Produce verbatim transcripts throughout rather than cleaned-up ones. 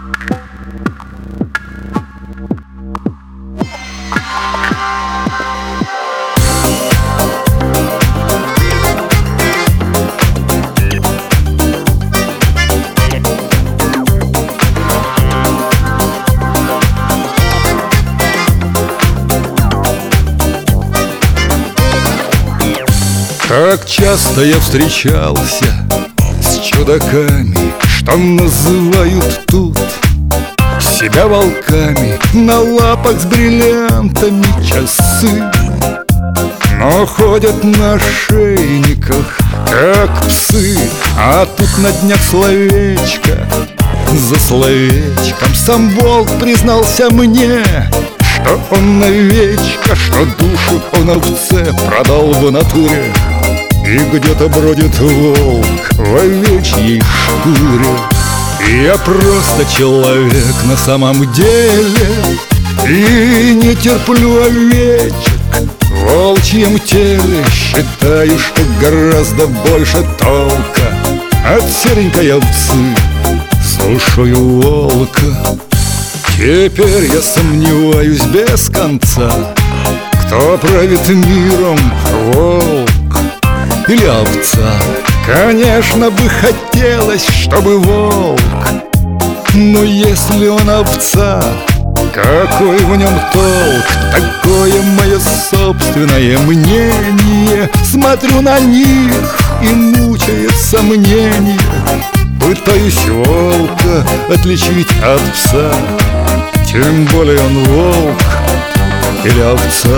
Как часто я встречался с чудаками, что называют тут себя волками. На лапах с бриллиантами часы, но ходят на ошейниках, как псы. А тут на днях словечко за словечком сам волк признался мне, что он овечка, что душу он овце продал в натуре. И где-то бродит волк в овечьей шкуре. И я просто человек на самом деле, и не терплю овечек в волчьем теле. Считаю, что гораздо больше толка от серенькой овцы. Слушаю волка. Теперь я сомневаюсь без конца, кто правит миром, волк или овца. Конечно, бы хотелось, чтобы волк, но если он овца, какой в нем толк? Такое мое собственное мнение. Смотрю на них и мучает сомнение. Пытаюсь волка отличить от пса, тем более он волк или овца.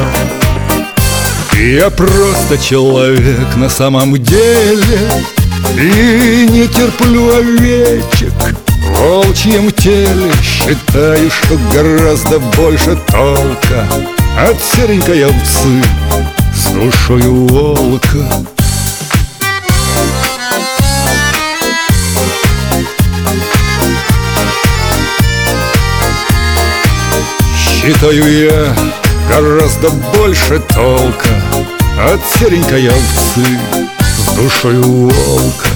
Я просто человек на самом деле, и не терплю овечек в волчьем теле. Считаю, что гораздо больше толка от серенькой овцы с душою волка. Считаю я гораздо больше толка от серенькой овцы с душою волка.